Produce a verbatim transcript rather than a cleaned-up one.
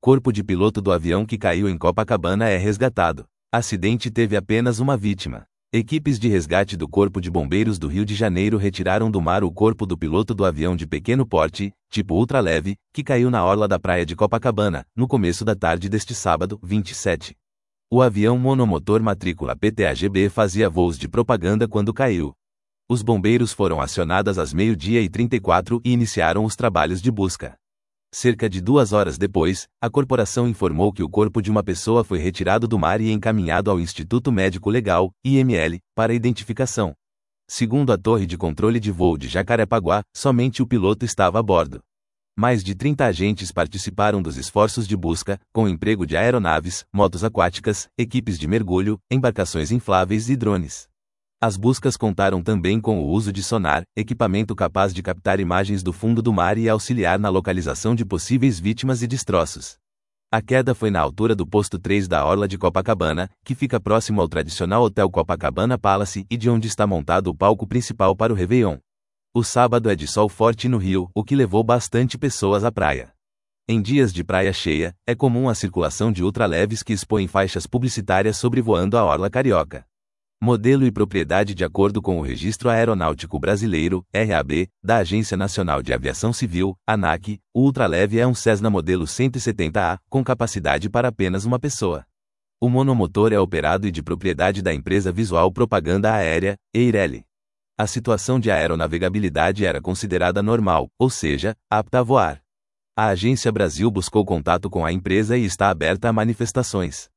Corpo de piloto do avião que caiu em Copacabana é resgatado. Acidente teve apenas uma vítima. Equipes de resgate do Corpo de Bombeiros do Rio de Janeiro retiraram do mar o corpo do piloto do avião de pequeno porte, tipo ultraleve, que caiu na orla da praia de Copacabana, no começo da tarde deste sábado, vinte e sete. O avião monomotor matrícula P T A G B fazia voos de propaganda quando caiu. Os bombeiros foram acionados às meio-dia e trinta e quatro e iniciaram os trabalhos de busca. Cerca de duas horas depois, a corporação informou que o corpo de uma pessoa foi retirado do mar e encaminhado ao Instituto Médico Legal, I M L, para identificação. Segundo a Torre de Controle de Voo de Jacarepaguá, somente o piloto estava a bordo. Mais de trinta agentes participaram dos esforços de busca, com emprego de aeronaves, motos aquáticas, equipes de mergulho, embarcações infláveis e drones. As buscas contaram também com o uso de sonar, equipamento capaz de captar imagens do fundo do mar e auxiliar na localização de possíveis vítimas e destroços. A queda foi na altura do posto três da orla de Copacabana, que fica próximo ao tradicional Hotel Copacabana Palace e de onde está montado o palco principal para o Réveillon. O sábado é de sol forte no Rio, o que levou bastante pessoas à praia. Em dias de praia cheia, é comum a circulação de ultraleves que expõem faixas publicitárias sobrevoando a orla carioca. Modelo e propriedade de acordo com o Registro Aeronáutico Brasileiro, R A B, da Agência Nacional de Aviação Civil, ANAC, o ultraleve é um Cessna modelo cento e setenta A, com capacidade para apenas uma pessoa. O monomotor é operado e de propriedade da empresa Visual Propaganda Aérea, Eireli. A situação de aeronavegabilidade era considerada normal, ou seja, apta a voar. A Agência Brasil buscou contato com a empresa e está aberta a manifestações.